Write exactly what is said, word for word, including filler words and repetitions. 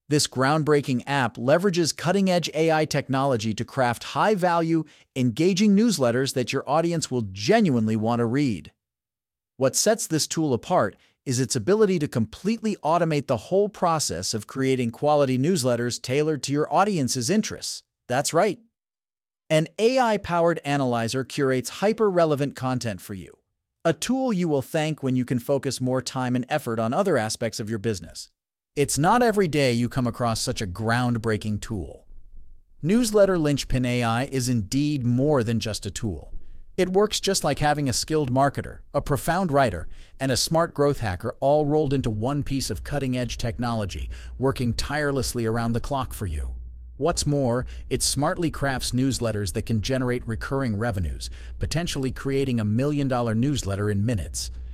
This groundbreaking app leverages cutting-edge A I technology to craft high-value, engaging newsletters that your audience will genuinely want to read. What sets this tool apart is its ability to completely automate the whole process of creating quality newsletters tailored to your audience's interests. That's right. An A I-powered analyzer curates hyper-relevant content for you, a tool you will thank when you can focus more time and effort on other aspects of your business. It's not every day you come across such a groundbreaking tool. Newsletter Linchpin A I is indeed more than just a tool. It works just like having a skilled marketer, a profound writer, and a smart growth hacker all rolled into one piece of cutting-edge technology, working tirelessly around the clock for you. What's more, it smartly crafts newsletters that can generate recurring revenues, potentially creating a million-dollar newsletter in minutes.